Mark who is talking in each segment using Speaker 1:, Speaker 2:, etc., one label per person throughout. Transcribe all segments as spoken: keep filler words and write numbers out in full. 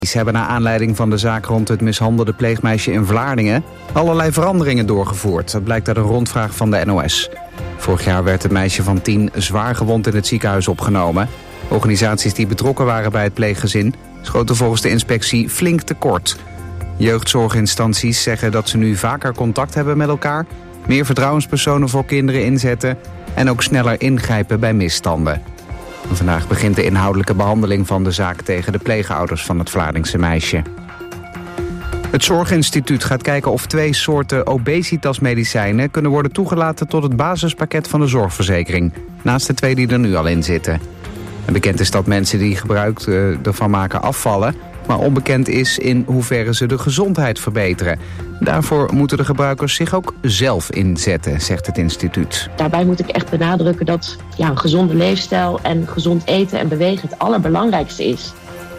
Speaker 1: Ze hebben naar aanleiding van de zaak rond het mishandelde pleegmeisje in Vlaardingen allerlei veranderingen doorgevoerd. Dat blijkt uit een rondvraag van de N O S. Vorig jaar werd het meisje van tien zwaar gewond in het ziekenhuis opgenomen. Organisaties die betrokken waren bij het pleeggezin schoten volgens de inspectie flink tekort. Jeugdzorginstanties zeggen dat ze nu vaker contact hebben met elkaar, meer vertrouwenspersonen voor kinderen inzetten en ook sneller ingrijpen bij misstanden. Vandaag begint de inhoudelijke behandeling van de zaak tegen de pleegouders van het Vlaardingse meisje. Het Zorginstituut gaat kijken of twee soorten obesitasmedicijnen kunnen worden toegelaten tot het basispakket van de zorgverzekering, naast de twee die er nu al in zitten. En bekend is dat mensen die gebruik uh, ervan maken afvallen, maar onbekend is in hoeverre ze de gezondheid verbeteren. Daarvoor moeten de gebruikers zich ook zelf inzetten, zegt het instituut.
Speaker 2: Daarbij moet ik echt benadrukken dat ja, een gezonde leefstijl en gezond eten en bewegen het allerbelangrijkste is.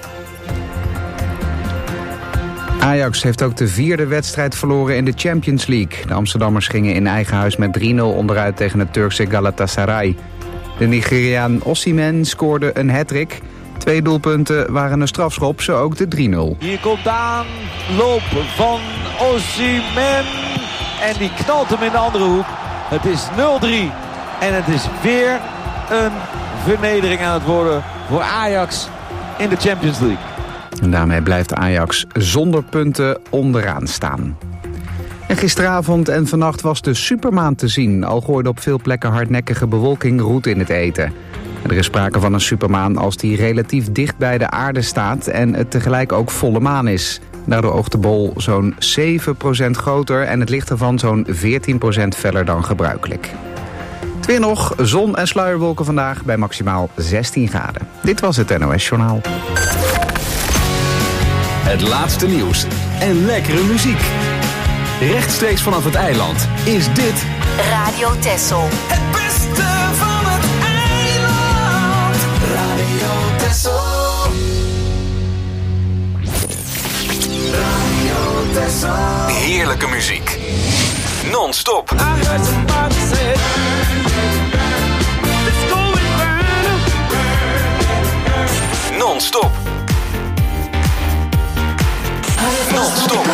Speaker 1: Ajax heeft ook de vierde wedstrijd verloren in de Champions League. De Amsterdammers gingen in eigen huis met drie nul onderuit tegen het Turkse Galatasaray. De Nigeriaan Osimhen scoorde een hat-trick. Twee doelpunten waren een strafschop, zo ook de drie nul.
Speaker 3: Hier komt de aanloop van Osimhen. En die knalt hem in de andere hoek. Het is nul drie. En het is weer een vernedering aan het worden voor Ajax in de Champions League.
Speaker 1: En daarmee blijft Ajax zonder punten onderaan staan. En gisteravond en vannacht was de supermaan te zien. Al gooide op veel plekken hardnekkige bewolking roet in het eten. Er is sprake van een supermaan als die relatief dicht bij de aarde staat en het tegelijk ook volle maan is. Daardoor oogt de bol zo'n zeven procent groter en het licht ervan zo'n veertien procent feller dan gebruikelijk. Het weer nog, zon en sluierwolken vandaag bij maximaal zestien graden. Dit was het N O S Journaal.
Speaker 4: Het laatste nieuws en lekkere muziek. Rechtstreeks vanaf het eiland is dit
Speaker 5: Radio Texel.
Speaker 6: Het beste van het eiland. Radio Texel. Radio Texel.
Speaker 4: heerlijke muziek. Non-stop. Non-stop. Non-stop.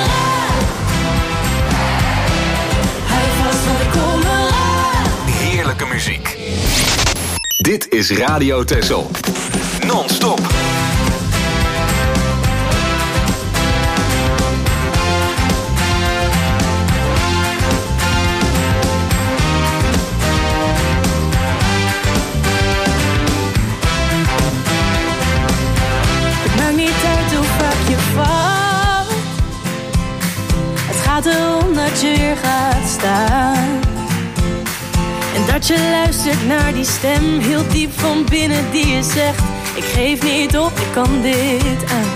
Speaker 4: Heerlijke muziek. Dit is Radio Texel. Non-stop.
Speaker 7: Het maakt niet uit hoe vaak je valt. Het gaat erom dat je weer gaat staan. En dat je luistert naar die stem heel diep van binnen die je zegt: ik geef niet op, ik kan dit aan.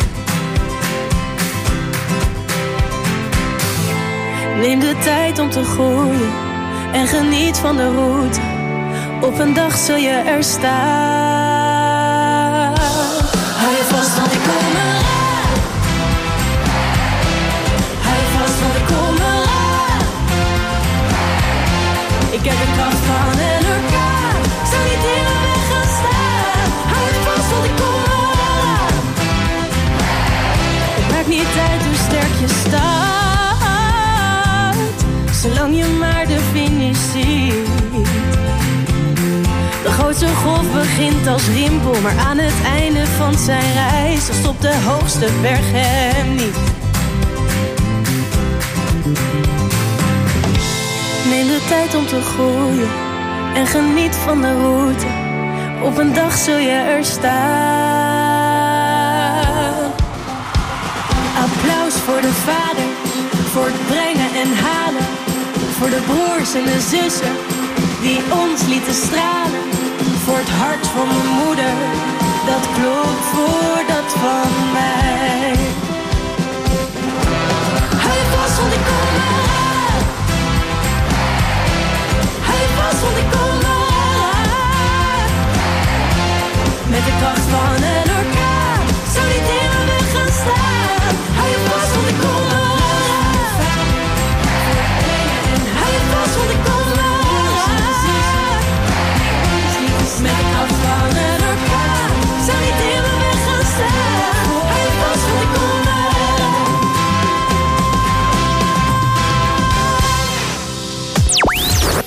Speaker 7: Neem de tijd om te groeien en geniet van de route. Op een dag zul je er staan. Hou je vast, want ik kom eraan. Hou je vast, want ik kom eraan. Ik heb de kracht van een orkaan. Zou niet in de weg gaan staan. Hou je vast, want ik kom eraan. Het maakt niet uit hoe sterk je staat, zolang je maar de finish ziet. De grootste golf begint als rimpel, maar aan het einde van zijn reis dan stopt de hoogste berg hem niet. Neem de tijd om te groeien en geniet van de route. Op een dag zul je er staan. Applaus voor de vader, voor het brengen en halen. Voor de broers en de zussen die ons lieten stralen. Voor het hart van mijn moeder, dat klopt voor dat van mij. Hou je vast, want ik kom eraan. Hou je vast, want ik kom eraan. Met de kracht van een orkaan, zou niet in mijn weg gaan staan. Hou je vast, want ik kom eraan. Hou je vast, want ik kom eraan. Met de kracht van een orkaan, zou niet in mijn weg gaan staan. Hou je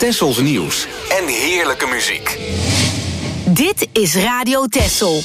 Speaker 4: Tessels nieuws en heerlijke muziek.
Speaker 5: Dit is Radio Tessel.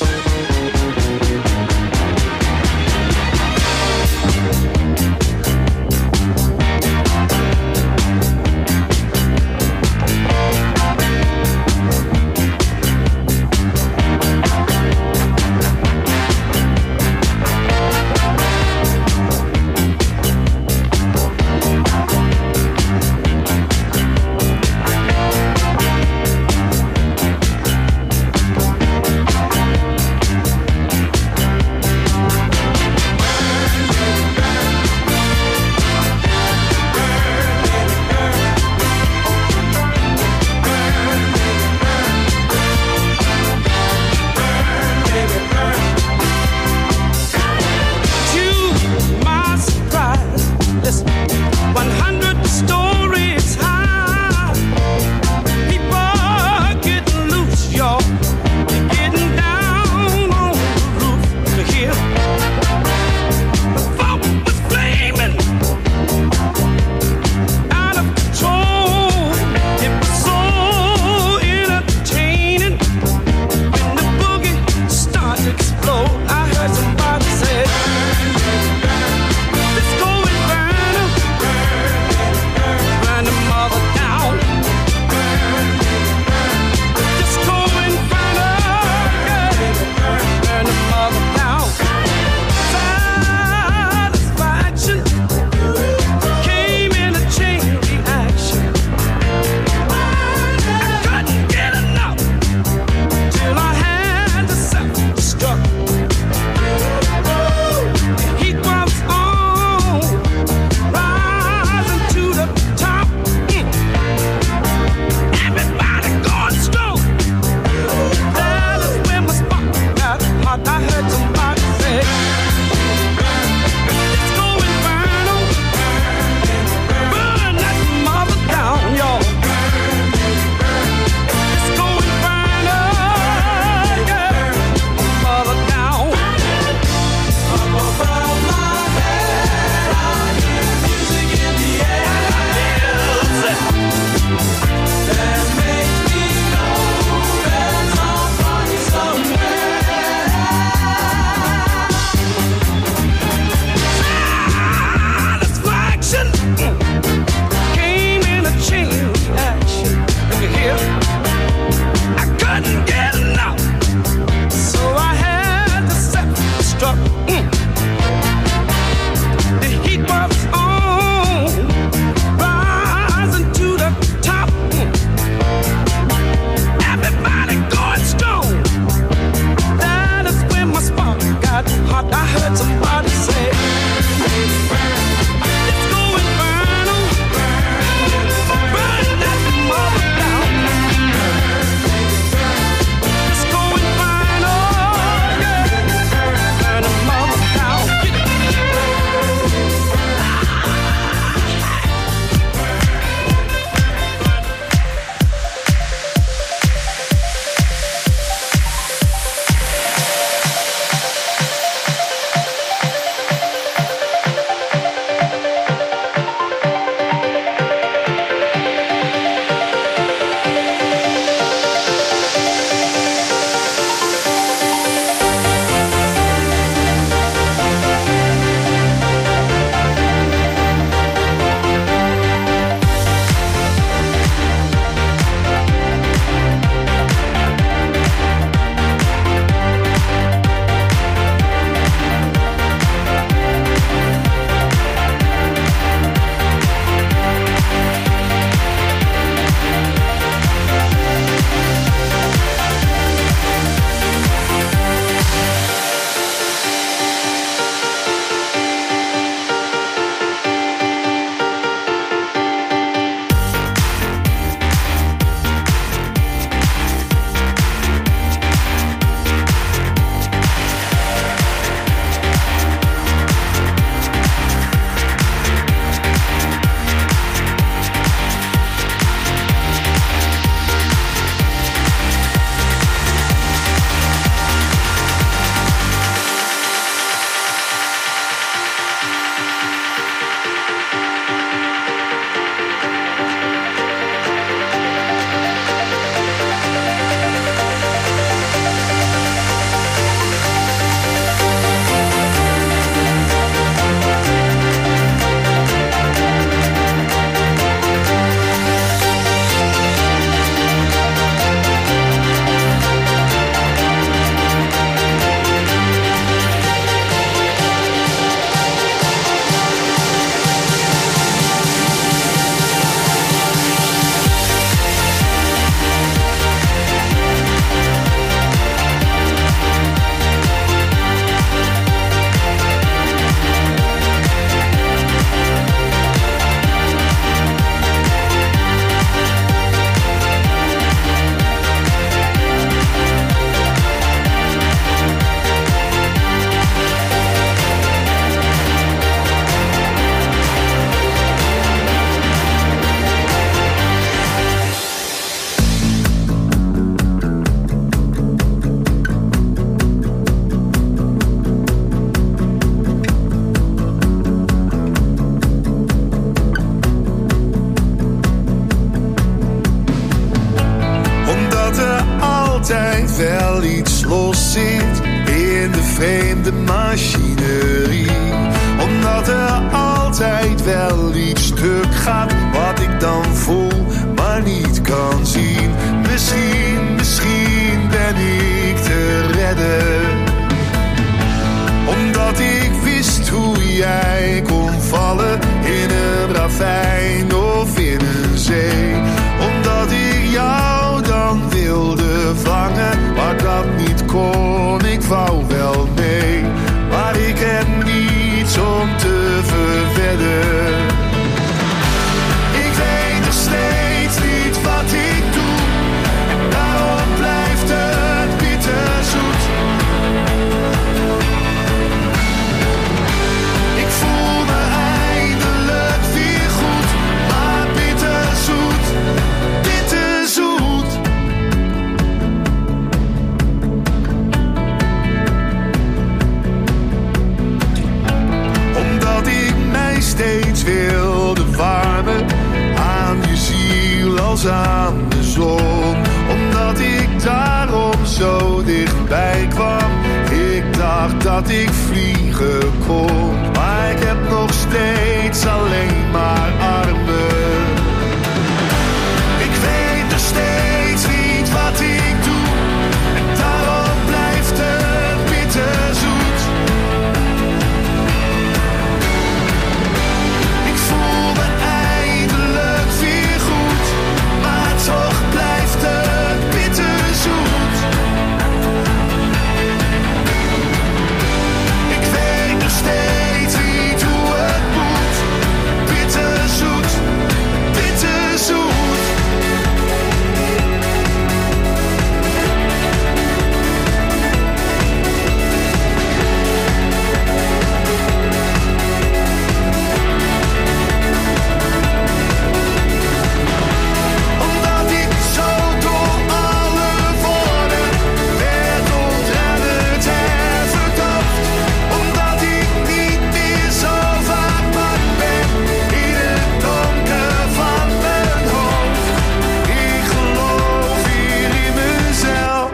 Speaker 8: gaat, wat ik dan voel, maar niet kan zien. Misschien, misschien ben ik te redden, omdat ik wist hoe jij kon vallen in een ravijn of in een zee. Omdat ik jou dan wilde vangen, maar dat niet kon. Ik wou wel mee, maar ik heb niets om te verwedden. Ik weet nog steeds niet wat ik doe, en daarom blijft het bitterzoet. Ik voel me eindelijk weer goed, maar bitterzoet, bitterzoet. Omdat ik mij steeds wilde warmen aan je ziel als aan de zon. Omdat ik daarom zo dichtbij kwam. Ik dacht dat ik vliegen kon, maar ik heb nog steeds alleen maar armen. Ik weet nog steeds niet wat ik doe, en daarom blijft het bitterzoet. Ik voel me eindelijk weer goed, maar toch blijft het bitterzoet. Ik weet nog steeds niet hoe het moet. Bitterzoet, bitterzoet. Omdat ik zo door alle woorden werd ontrennend en verdoofd. Omdat ik niet meer zo vaak bang ben in het donker van mijn hoofd. Ik geloof hier in mezelf,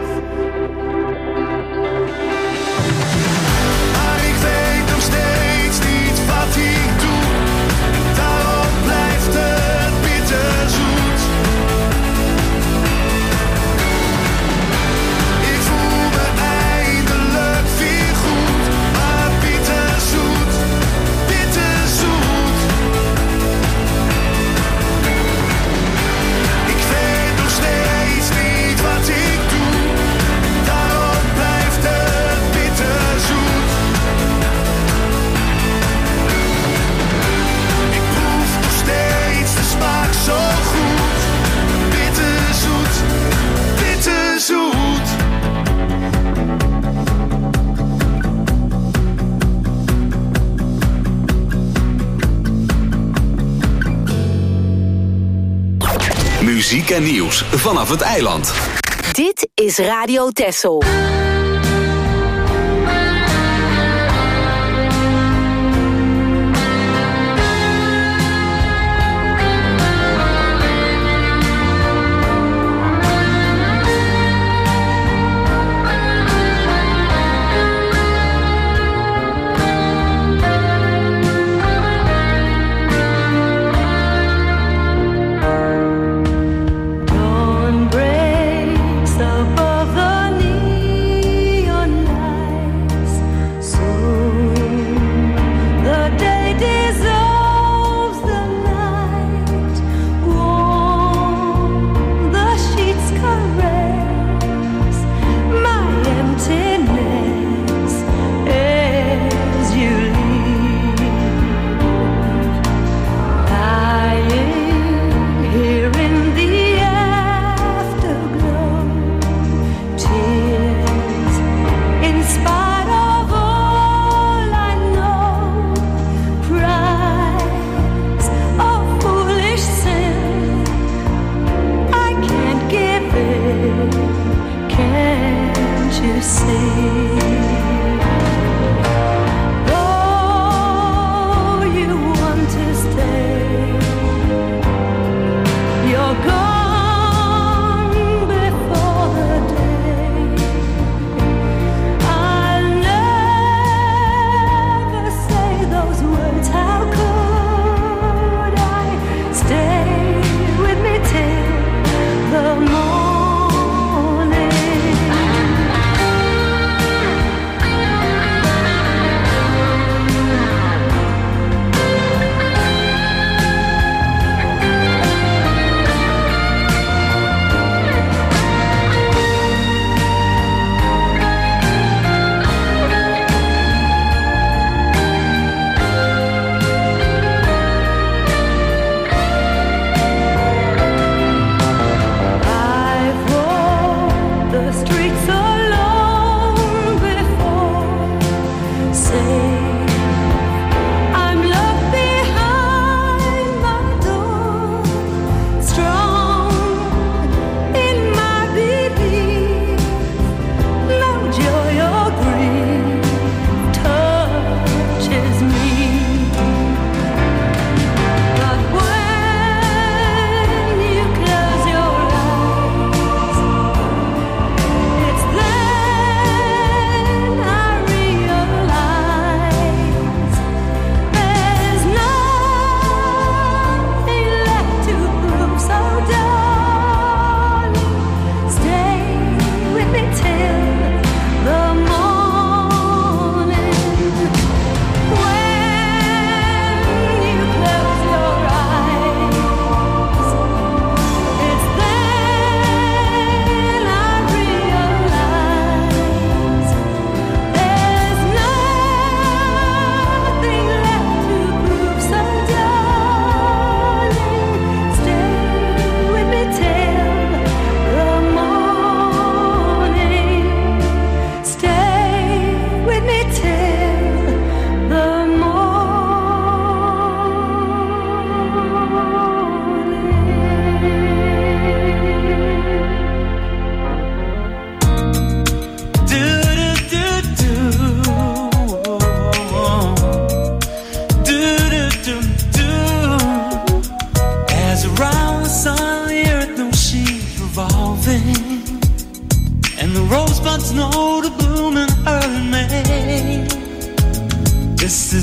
Speaker 8: maar ik weet nog steeds niet wat ik doe, en daarom blijft het bitterzoet. Ik voel me eindelijk weer goed, maar bitterzoet, bitterzoet. Ik weet nog steeds niet wat ik doe, en daarom blijft het bitterzoet. Ik proef nog steeds de smaak zo goed. Bitterzoet, bitterzoet.
Speaker 4: Muziek en nieuws vanaf het eiland.
Speaker 5: Dit is Radio Texel.
Speaker 7: Dawn breaks above the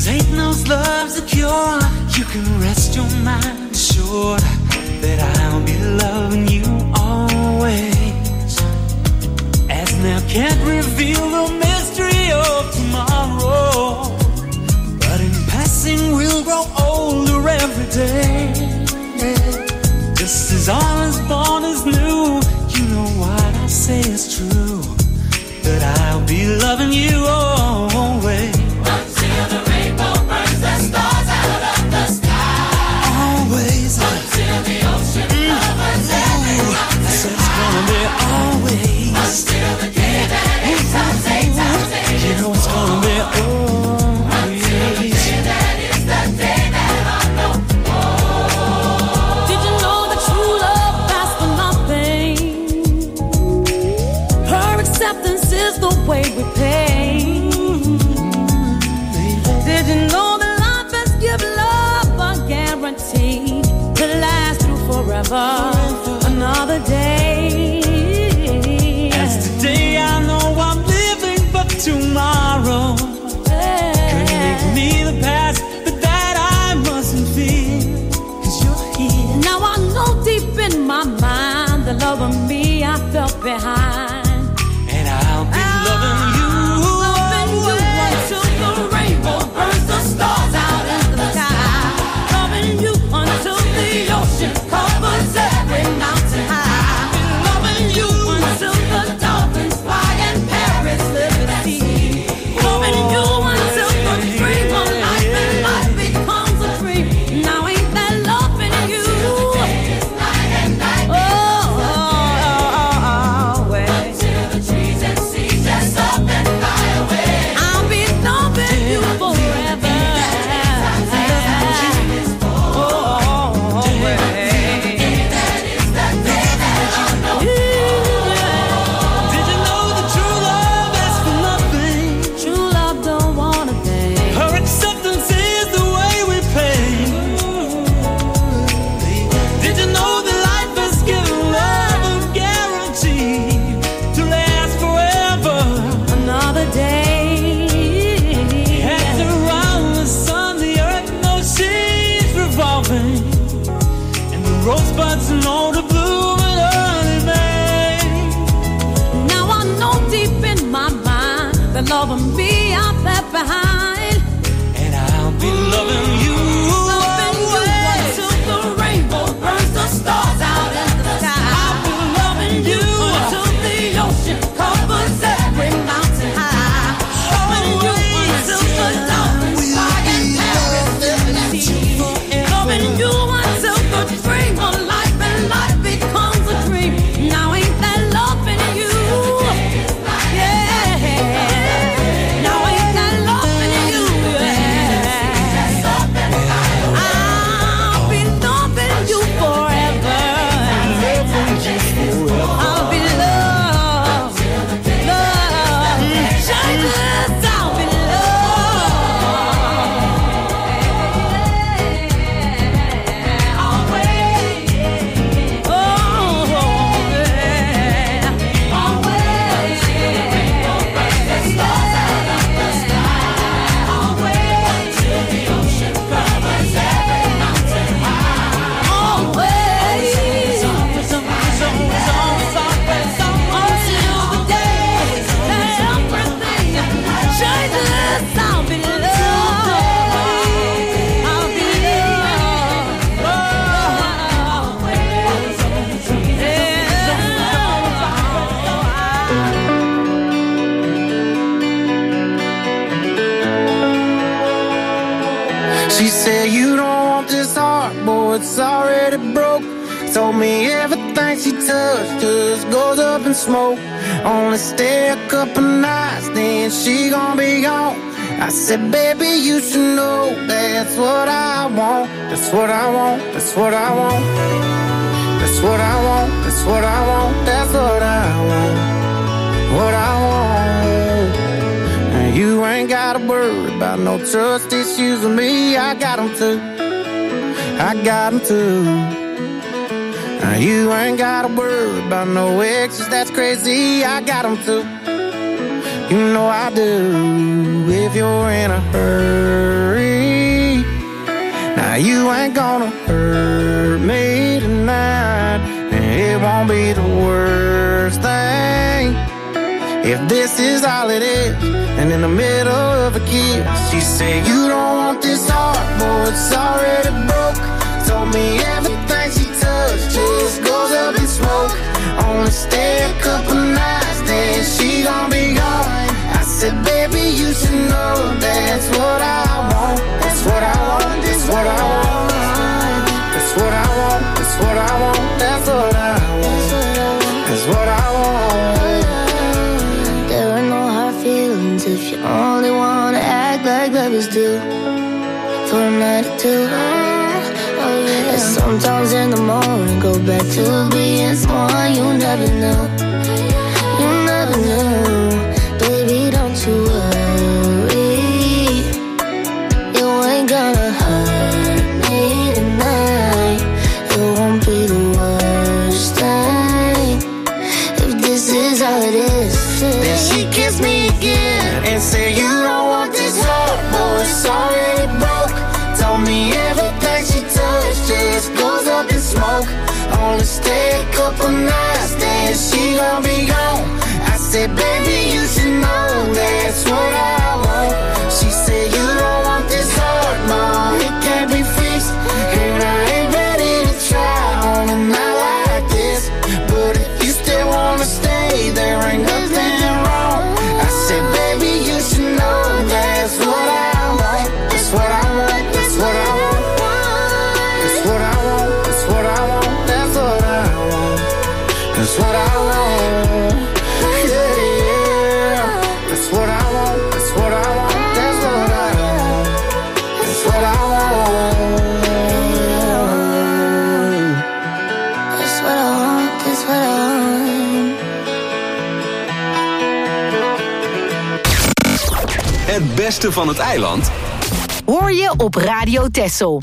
Speaker 6: 'Cause ain't no love secure. You can rest your mind assured that I'll be loving you always. As now can't reveal the mystery of tomorrow, but in passing we'll grow older every day. Just as all is born is new, you know what I say is true, that I'll be loving you always. Until the rainbow burns the stars out of the sky. Always. Until the ocean covers every mountain. So it's gonna be always. Until the day that eight times eight times eight. You know it's gonna be always. Until the day that is the day that I know.
Speaker 7: Did you know that true love lasts for nothing? Her acceptance is the way we pay. Did you know that life has given love a guarantee to last through forever, another day?
Speaker 6: As today I know I'm living for tomorrow. Could make me the past, but that I mustn't fear. 'Cause you're here.
Speaker 7: Now I know deep in my mind the love of me I felt behind.
Speaker 6: And I'll be loving you.
Speaker 7: Loving you until the rainbow burns the stars out in the sky. Loving you until the ocean covers every mountain high. Loving you until the dolphins fly and Paris live at sea. Loving you until the dream of life and life becomes a dream. Now ain't that loving you? Oh, oh, oh, oh, well.
Speaker 6: Till the trees and seas just up and fly away.
Speaker 7: I'll be loving you forever. Oh, oh, oh, well.
Speaker 6: Did you know that true love asks for nothing?
Speaker 7: True love don't want a thing.
Speaker 6: Her acceptance is the way we pay. Did you know that life has given love a guarantee to last forever?
Speaker 7: Another day.
Speaker 6: Hands around the sun, the earth, no seas revolving, and the rosebuds know to bloom in early May.
Speaker 7: Now I know deep in my mind the love of me I left behind.
Speaker 6: And I'll be loving you.
Speaker 7: Loving you until the rainbow burns the stars out in the sky.
Speaker 6: I'll be loving you
Speaker 7: Until the ocean covers every mountain high. Loving you until the dolphins fly and Paris live at sea. Loving you until the dream of life and life becomes a dream. Now ain't that loving you? Yeah. Now ain't that loving you? Yeah. I'll be loving you forever. I'll be loved, loved. Changeless, I'll be loved. Always. Oh, yeah. Always. The stars out of the sky. Always. Till the ocean covers every mountain high. Always. Until the day that everything changes, I'll be loved. I'll be loved. Always.
Speaker 9: She said, you don't want this heart, boy, it's already broke. Told me everything she touched just goes up in smoke. Only stay a couple nights, then she gon' be gone. I said, baby, you should know that's what I want. That's what I want, that's what I want. That's what I want, that's what I want. That's what I want, what I want. And you ain't gotta worry about no trust issues with me. I got them too, I got them too. Now you ain't gotta worry about no exes, that's crazy. I got them too, You know I do. If you're in a hurry, now you ain't gonna hurt me tonight. And it won't be the worst thing if this is all it is. And in the middle of a kiss, she said, you don't want this heart, boy, it's already broke. Told me everything she touched just goes up in smoke. Only stay a couple nights, then she gon' be gone. I said, baby, you should know that's what I want. That's what I want, that's what I want. That's what I want, that's what I want. That's what I want, that's what I want.
Speaker 10: There are no hard feelings if you only wanna act like lovers do. For a night or two. Oh, yeah. And sometimes in the morning go back to being someone you never knew. You never knew. Baby, don't you worry. You ain't gonna hurt me tonight. It won't be the worst thing if this is all it is.
Speaker 9: Then she kissed me again and said, you don't want this heart, boy, it's already broke. Told me everything she touched just goes up in smoke. Only stay a couple nights, then she gon' be gone. I said, baby, you should know that's what I want. She said, you don't want this heart, no, it can't be fixed. And I ain't ready to try on a night like this. But if you still wanna stay, there ain't nothing wrong. I said, baby, you should know that's what I want. That's what I want, that's what I want. That's what I want, that's what I want. That's what I want, that's what I want. Yeah, yeah. That's what I want, that's what I want. That's what I want, that's what I want.
Speaker 10: That's what I want, that's what I want.
Speaker 4: Het beste van het eiland
Speaker 5: hoor je op Radio Texel.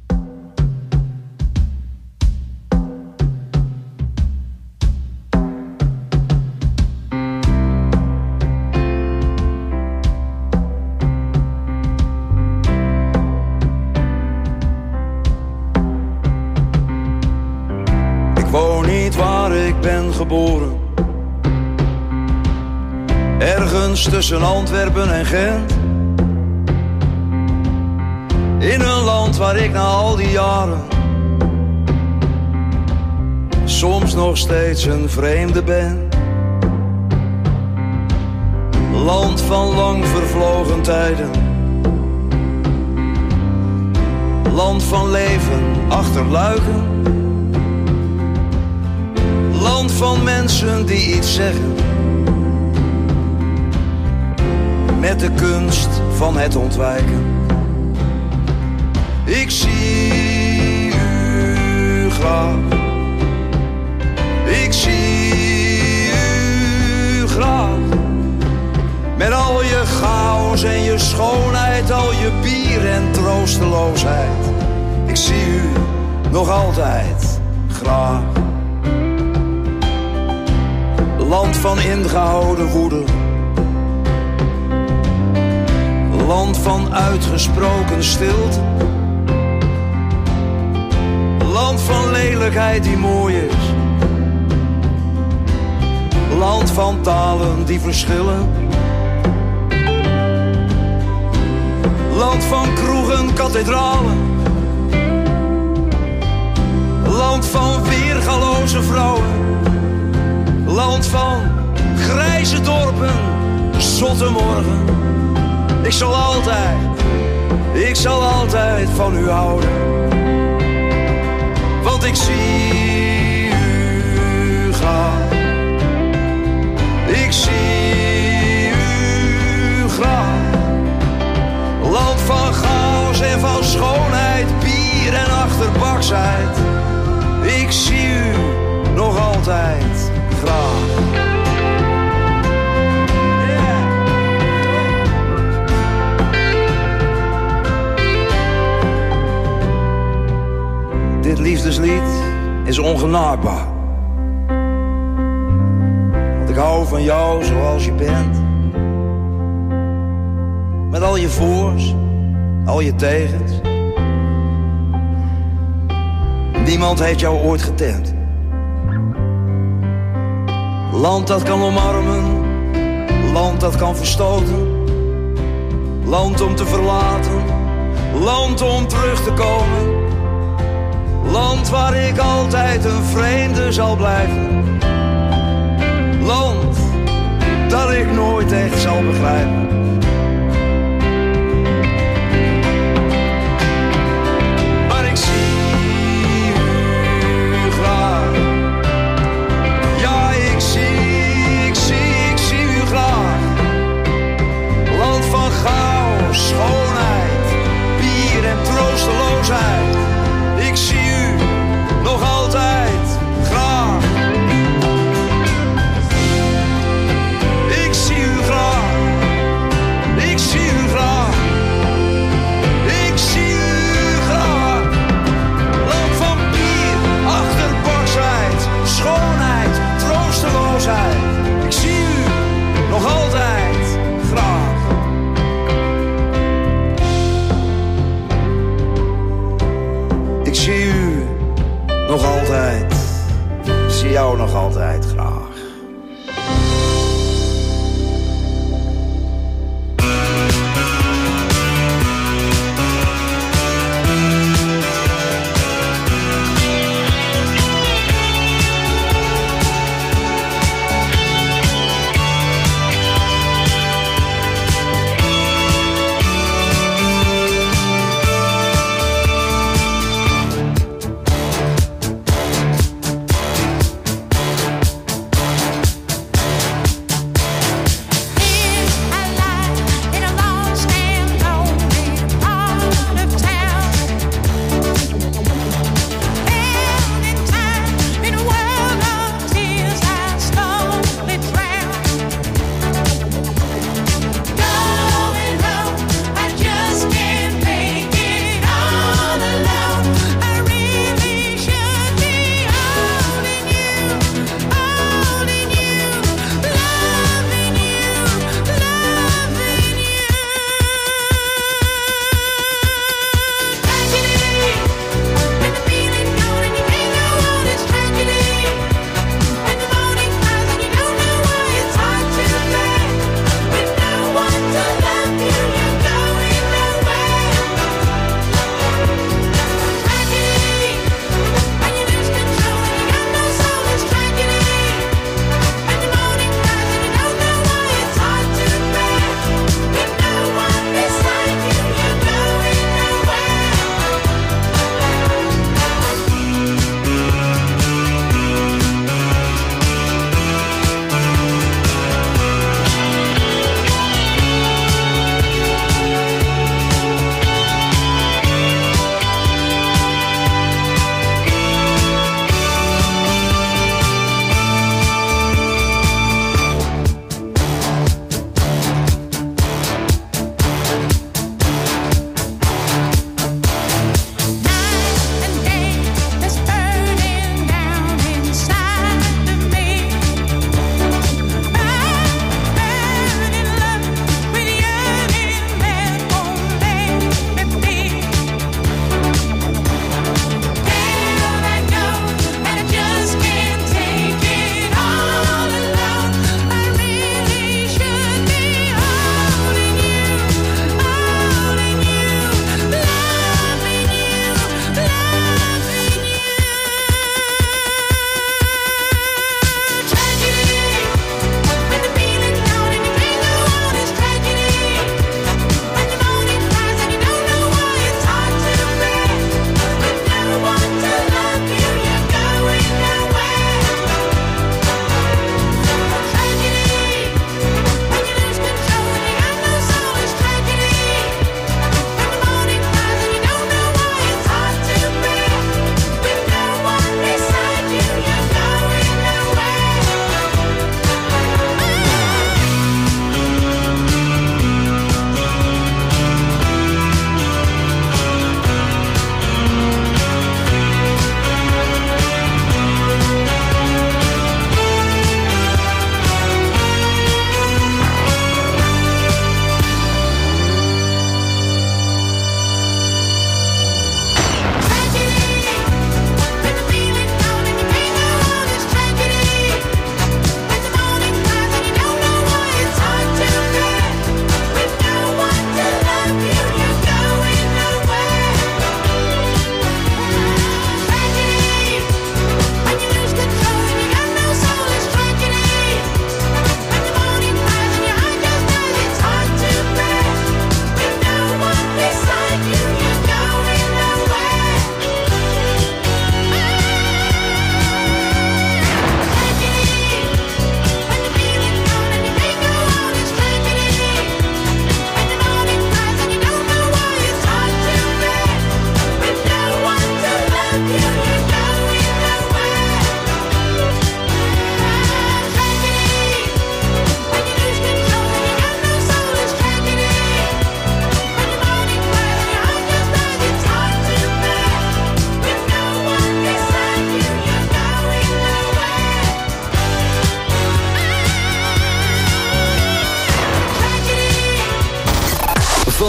Speaker 11: Ik woon niet waar ik ben geboren, ergens tussen Antwerpen en Gent. In een land waar ik na al die jaren soms nog steeds een vreemde ben. Land van lang vervlogen tijden, land van leven achter luiken, land van mensen die iets zeggen, met de kunst van het ontwijken. Ik zie u graag, ik zie u graag. Met al je chaos en je schoonheid, al je bier en troosteloosheid. Ik zie u nog altijd graag. Land van ingehouden woede, land van uitgesproken stilte, land van lelijkheid die mooi is, land van talen die verschillen, land van kroegen, kathedralen, land van weergaloze vrouwen, land van grijze dorpen, zotte morgen. Ik zal altijd, ik zal altijd van u houden, want ik zie u graag. Ik zie u graag. Land van chaos en van schoonheid, bier en achterbaksheid. Ik zie u nog altijd graag. Dit liefdeslied is ongenaakbaar, want ik hou van jou zoals je bent. met al je voor's, al je tegens. Niemand heeft jou ooit getemd. Land dat kan omarmen, land dat kan verstoten. Land om te verlaten, land om terug te komen. Land waar ik altijd een vreemde zal blijven. Land dat ik nooit echt zal begrijpen. Maar ik zie u graag. Ja, ik zie, ik zie, ik zie u graag. Land van chaos, schoonheid, bier en troosteloosheid. Ik zie u nog altijd graag. Ik zie u graag. Ik zie u graag. Ik zie u graag. Land van bier, achterbaksheid, schoonheid, troosteloosheid. Ik zie u nog altijd graag. Ik zie u nog altijd, ik zie jou nog altijd graag.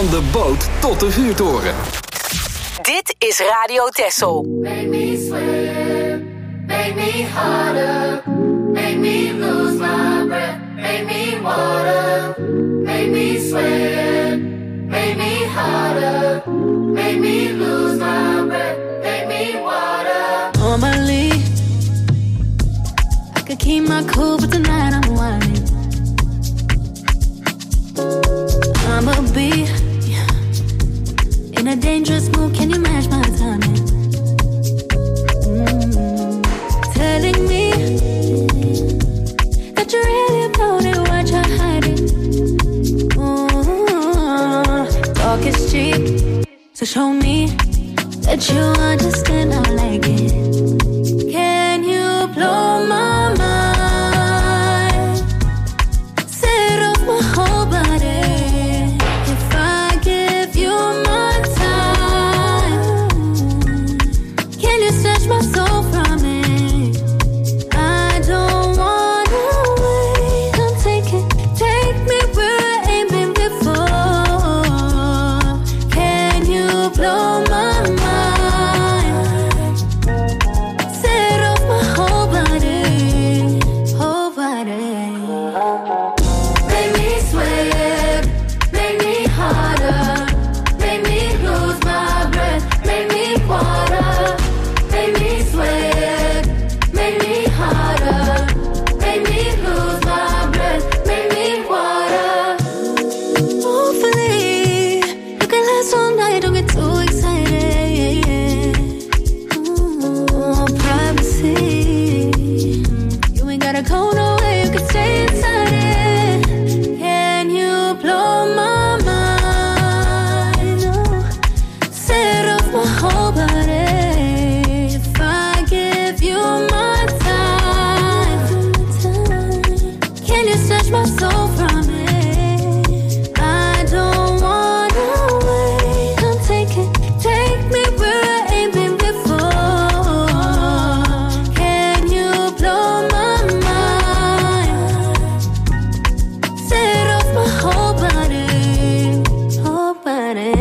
Speaker 4: Van de boot tot de vuurtoren.
Speaker 5: Dit is Radio Texel.
Speaker 10: Make me sweat, make me harder, make me lose my breath, make me water, make me sweat, make me harder, make me lose my breath, make me water.
Speaker 7: Normally, I could keep my cool, but tonight I'm whining. I'ma be in a dangerous mood, can you match my timing? Mm-hmm. Telling me that you're really about it, what you're hiding. Mm-hmm. Talk is cheap, so show me that you understand I like it. Can you blow my mind? Set off my whole body. If I give you my time, can you snatch my soul from me? I don't wanna wait. Come take it, take me where I ain't been before. Can you blow my mind? Set off my whole body, whole body.
Speaker 10: Make me sweat, make me harder, make me lose my breath, make me water, make me sweat, make me harder, make me lose my breath, make me water.
Speaker 7: Hopefully, you can last all night, don't get too excited. Ooh, privacy. You ain't gotta go nowhere, you can stay inside it. Can you blow my mind? Oh, set off my whole body. If I give you my time, can you snatch my soul from me? I don't wanna wait. Come take it, take me where I ain't been before. Can you blow my mind? Set off my whole body, whole body.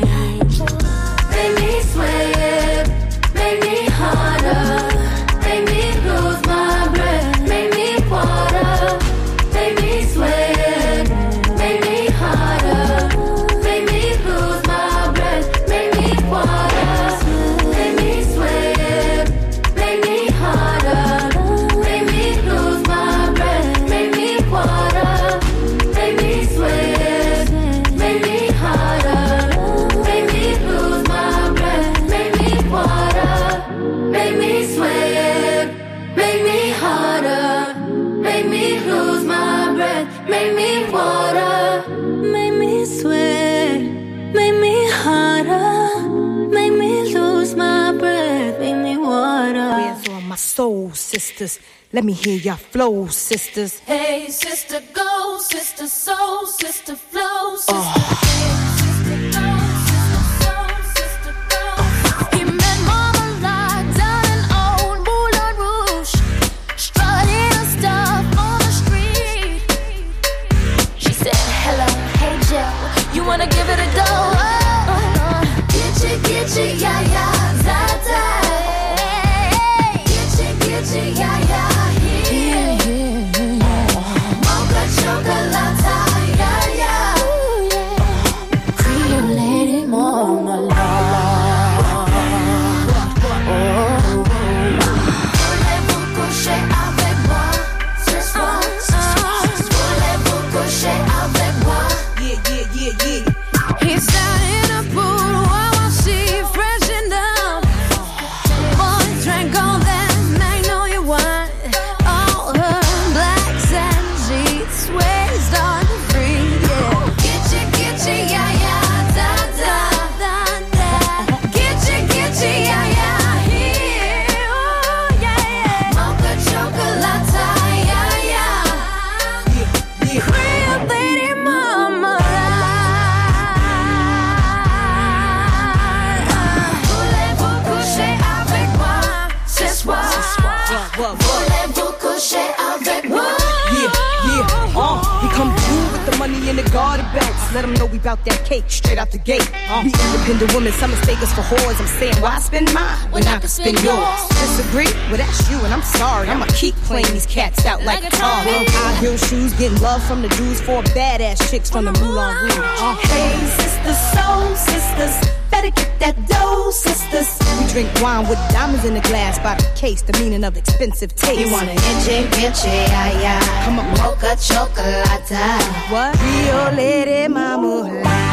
Speaker 10: Make me sweat, make me harder, make me lose my breath, make me water, make me sweat, make me harder, make me lose my breath, make me water, make me sweat, make me harder, make me lose my breath, make me water, make me sweat, make me harder, make me lose my breath, make me water, make me sweat, make me harder, make me lose my breath, make me water.
Speaker 7: Make me sweat, make me harder, make me lose my breath, make me water.
Speaker 12: Hands on my soul, sisters. Let me hear your flow, sisters.
Speaker 10: Hey, sister, go, sister, soul, sister, flow, sister. Hey, sister, go, sister, soul, sister, go.
Speaker 7: He met Mama locked down in old Moulin Rouge, strutting her stuff on the street. She said, hello, hey Joe, you wanna give it a go? Oh, oh.
Speaker 10: Get you, get you, yeah, yeah, da, da. Get you, get you, yeah, yeah, here. Mocha chocolate, yeah, yeah.
Speaker 7: Cream lady marmalade.
Speaker 10: Voulez-vous coucher avec moi ce soir? Voulez-vous coucher avec moi?
Speaker 12: Yeah, yeah, yeah, yeah.
Speaker 7: He sat in a pool while she freshened up. Boy drank all that magnolia wine. All her blacks and sheets waist on free. Yeah.
Speaker 10: Get you, get you, yeah, yeah, da, da, da, da. Get you, get you, yeah, yeah, here.
Speaker 7: Oh, yeah, yeah.
Speaker 10: Mocha chocolate, yeah, yeah.
Speaker 7: Cream lady marmalade.
Speaker 10: Voulez-vous coucher avec moi ce soir?
Speaker 12: What, what, what?
Speaker 10: Voulez-vous coucher avec moi?
Speaker 12: Yeah, yeah. Uh, he come through with Put the money in the garter belts. Let them know we bout that cake straight out the gate. We independent women, some mistake us for whores. I'm saying, why spend mine when I can spend yours? Disagree? Well, that's you, and I'm sorry. I'ma keep playing these cats out like a tar. High heel shoes, getting love from the Jews, for badass chicks from the Moulin Rouge. Uh,
Speaker 7: hey, sisters, soul sisters, better get that dough, sisters.
Speaker 12: We drink wine with diamonds in the glass by the case, the meaning of expensive taste.
Speaker 7: You want an inche, inche, ay, ay.
Speaker 12: Come on,
Speaker 7: mocha chocolate.
Speaker 12: What? Rio Lady Mama.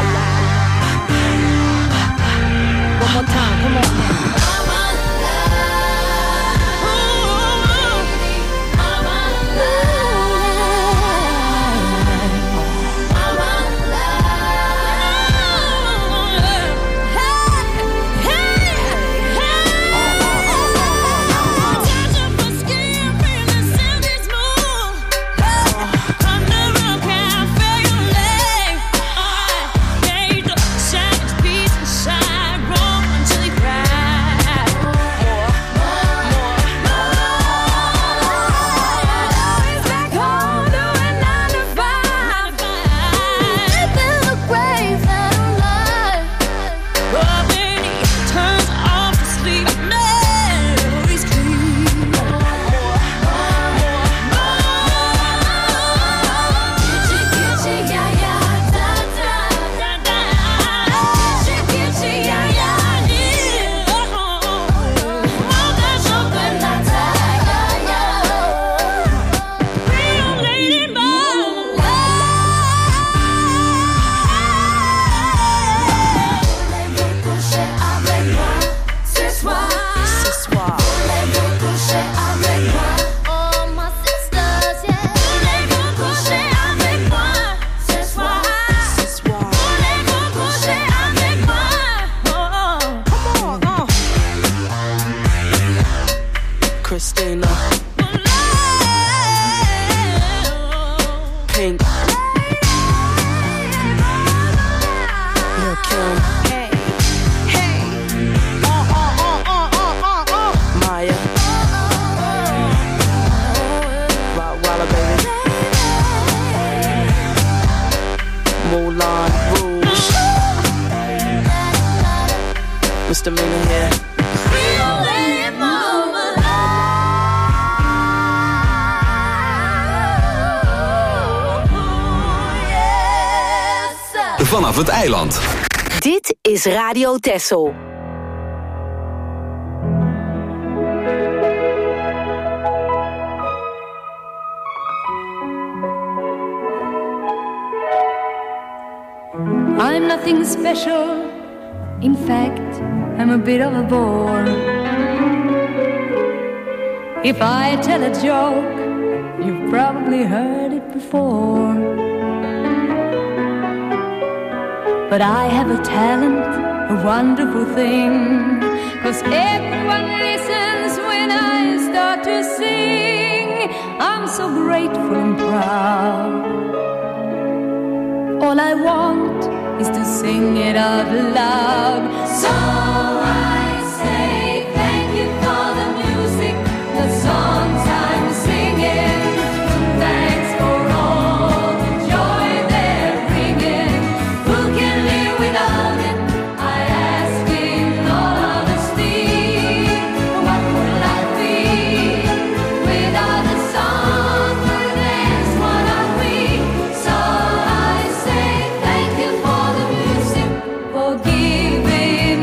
Speaker 12: One more time, come on now.
Speaker 13: Misdemeanor here.
Speaker 4: Vanaf het eiland.
Speaker 5: Dit is Radio Texel.
Speaker 14: I'm nothing special. In fact, I'm a bit of a bore. If I tell a joke, you've probably heard it before. But I have a talent, a wonderful thing, 'cause everyone listens when I start to sing. I'm so grateful and proud. All I want is to sing it out loud. So I say thank you for the music, the songs I'm singing. Thanks for all the joy they're bringing. Who can live without it? I ask in all honesty. What would life be without the song? And that's what are we. So I say thank you for the music, for giving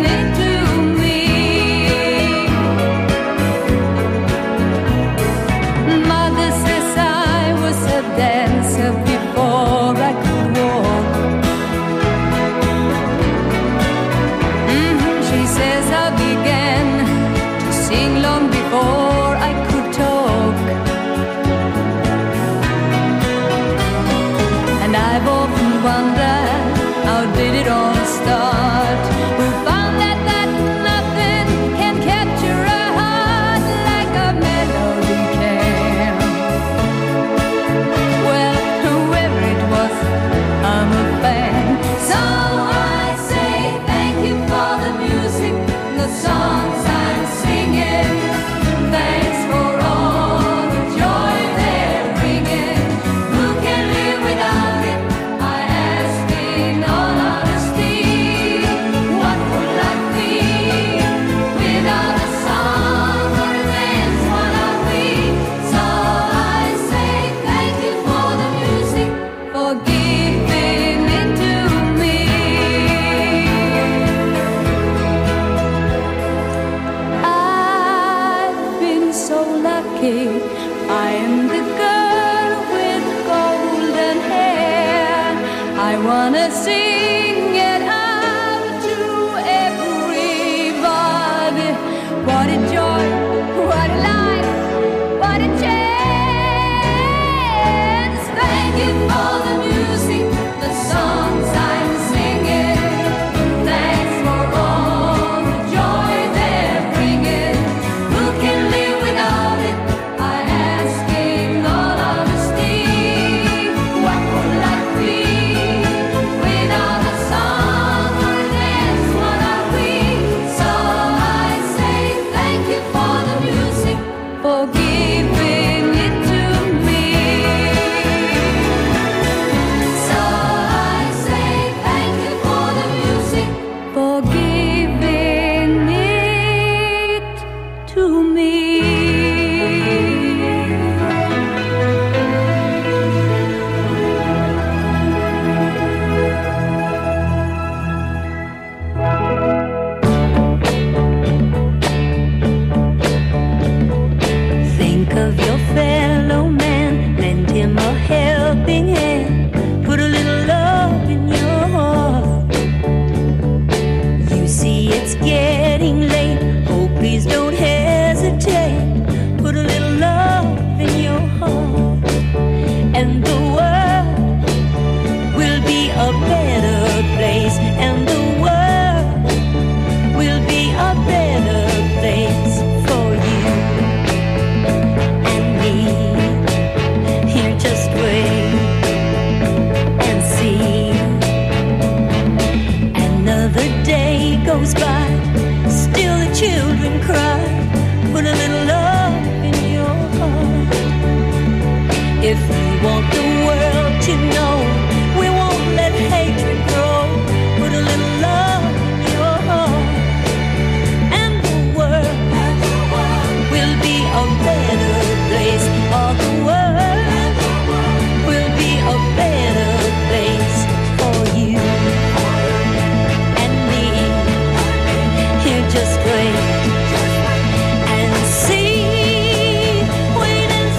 Speaker 14: goes by, still the children cry. Put a little love in your heart. If we want the world to know, we won't let hatred grow. Put a little love in your heart, and the world, and the world will be a better place. All the world will be a better place for you and me. You're just great. And see, wait and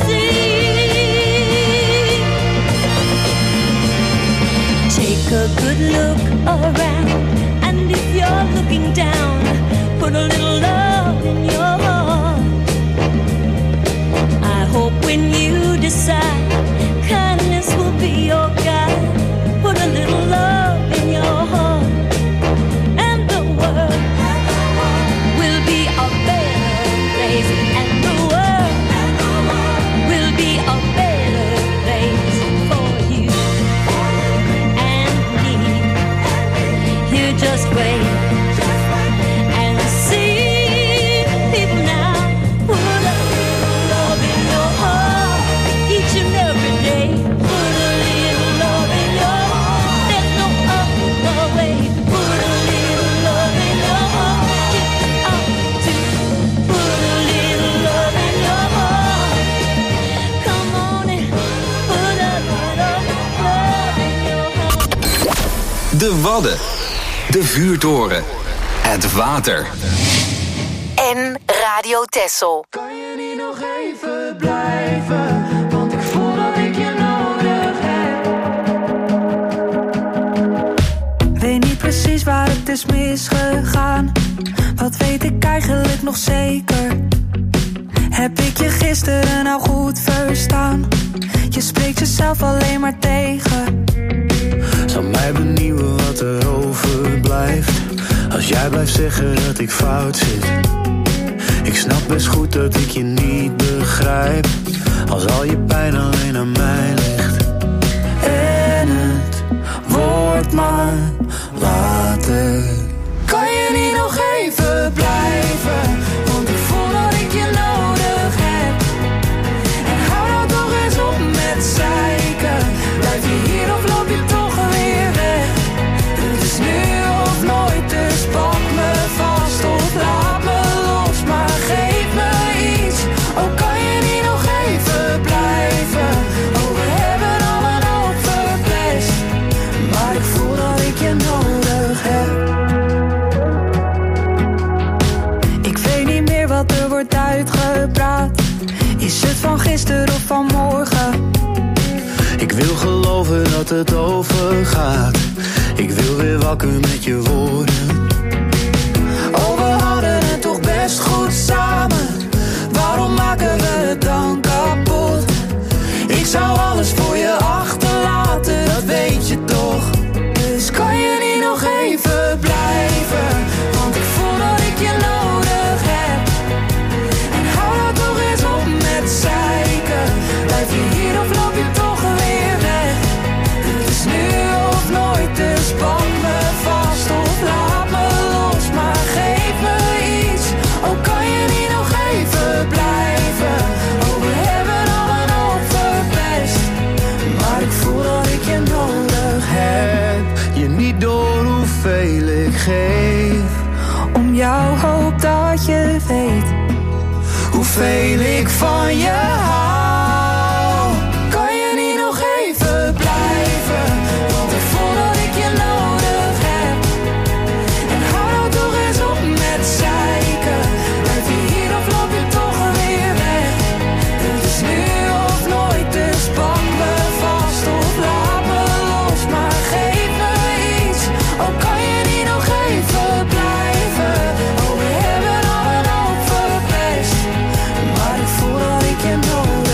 Speaker 14: see. Take a good look around, and if you're looking down, put a little love in your heart. I hope when you decide, kindness will be your guide. Put a little love in your heart, and the world will be a better place. And the world will be a better place for you and me. You just wait and see. People now, put a little love in your heart each and every day. Put a little love in your heart. There's no other way. Put a little love in your heart. Get up to put a little love in your heart. Come on and put a little love in your heart.
Speaker 4: De Wadden. De vuurtoren. Het water.
Speaker 5: En Radio Texel.
Speaker 6: Kan je niet nog even blijven? Want ik voel dat ik je nodig heb.
Speaker 15: Weet niet precies waar het is misgegaan. Wat weet ik eigenlijk nog zeker? Heb ik je gisteren nou goed verstaan? Je spreekt jezelf alleen maar tegen.
Speaker 16: Zal mij benieuwen wat er overblijft. Als jij blijft zeggen dat ik fout zit. Ik snap best goed dat ik je niet begrijp. Als al je pijn alleen aan mij ligt. En het wordt maar later.
Speaker 6: Kan je niet nog even blijven? Want ik voel dat ik je nodig heb. En hou nou toch eens op met zeiken. Blijf je hier of loop je toch weer weg? Het is nu of nooit, dus pak me vast of laat me los. Maar geef me iets, oh kan je niet nog even blijven? Oh we hebben al een hoop verpest, maar ik voel dat ik je nodig heb.
Speaker 15: Ik weet niet meer wat er wordt uitgepraat. Is het van gisteren of van morgen?
Speaker 16: Ik wil geloven dat het overgaat. Ik wil weer wakker met je woorden.
Speaker 6: Oh, we hadden het toch best goed samen. Waarom maken we het dan kapot? Ik zou alles voor je achterlaten, dat weet je toch. Dus kan je niet nog even blijven? Want ik voel dat ik je nodig heb. En hou nou toch eens op met zeiken. Blijf je hier of loop je toch weer weg? Het is nu of nooit, dus pak me vast of laat me los. Maar geef me iets, oh kan je niet nog even blijven? Oh we hebben al een hoop verpest, maar ik voel dat ik je nodig heb.
Speaker 16: Je niet door hoeveel ik geef.
Speaker 15: Om jou hoop dat je weet
Speaker 6: hoeveel ik van je hou. Kan je niet nog even blijven? Want ik voel dat ik je nodig heb. En hou nou toch eens op met zeiken. Blijf je hier of loop je toch weer weg? Het is nu of nooit, dus pak me vast of laat me los. Maar geef me iets, oh kan je niet nog even blijven? Oh we hebben al een hoop verpest, maar ik voel dat ik je nodig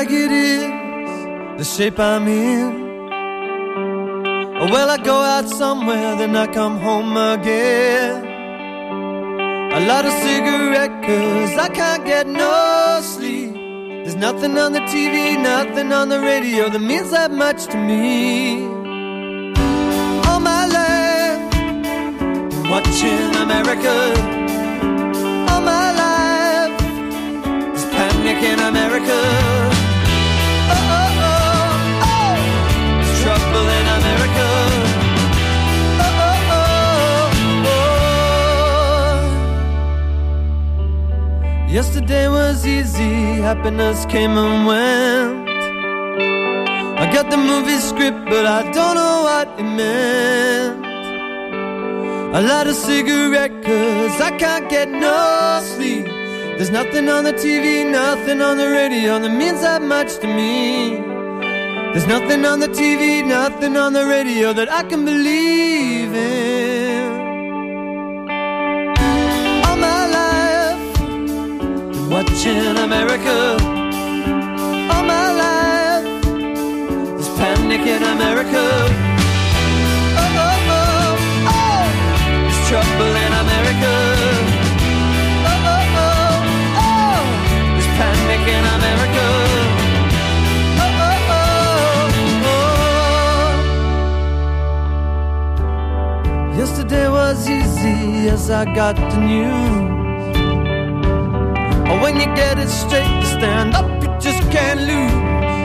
Speaker 17: like it is the shape I'm in. Well, I go out somewhere, then I come home again. A lot of cigarette, cause I can't get no sleep. There's nothing on the T V, nothing on the radio that means that much to me. All my life, watching America. All my life, there's panic in America. Oh, oh, oh, oh, there's trouble in America. Oh, oh, oh, oh. Yesterday was easy, happiness came and went. I got the movie script, but I don't know what it meant. A lot of cigarette, cause I can't get no sleep. There's nothing on the T V, nothing on the radio that means that much to me. There's nothing on the T V, nothing on the radio that I can believe in. All my life, been watching America. All my life, there's panic in America. Oh, oh, oh, oh, there's trouble in America. Oh, oh, oh, oh, there's panic in America. Oh, oh, oh, oh. Yesterday was easy as I got the news. Oh, when you get it straight to stand up, you just can't lose.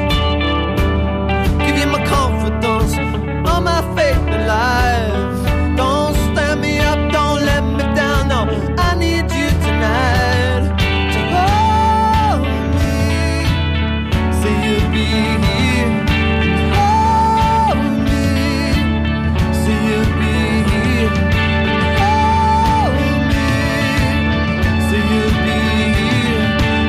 Speaker 17: Give you my confidence, all my faith in life. Don't stand me up, don't let me down, no. I need you tonight to hold me. Say you'll be here and hold me. Say you'll be here and hold me. Say you'll be here.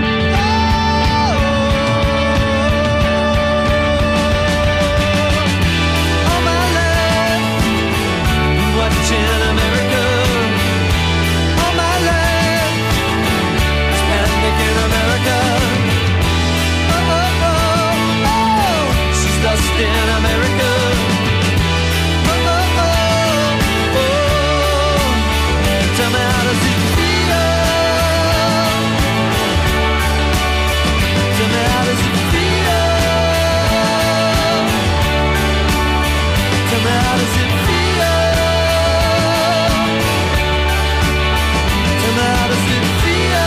Speaker 17: All my life, watching America. All my life, it's panic in America. Oh, oh, oh, oh, she's lost in America. Oh, oh, oh, oh, tell me how does it feel? Tell me how does it feel? Tell me how does it feel? Tell me how does it feel?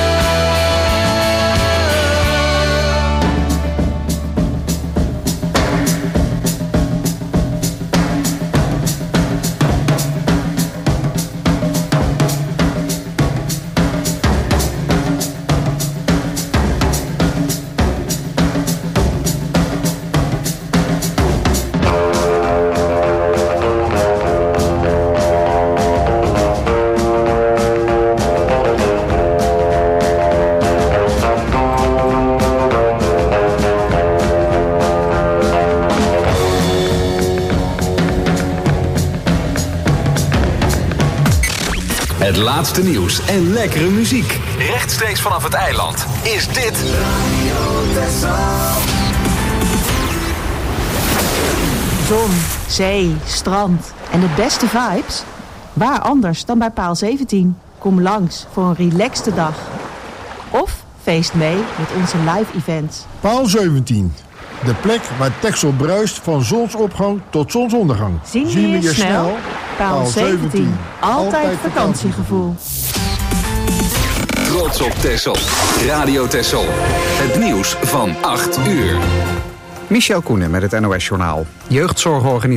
Speaker 4: Het laatste nieuws en lekkere muziek. Rechtstreeks vanaf het eiland is dit
Speaker 18: Zon, zee, strand en de beste vibes? Waar anders dan bij Paal zeventien? Kom langs voor een relaxte dag. Of feest mee met onze live events.
Speaker 19: Paal zeventien. De plek waar Texel bruist van zonsopgang tot zonsondergang.
Speaker 18: Zien we je snel? Paal zeventien. Altijd vakantiegevoel.
Speaker 4: Trots op Texel. Radio Texel. Het nieuws van acht uur.
Speaker 1: Michel Koenen met het N O S-journaal. Jeugdzorgorganisatie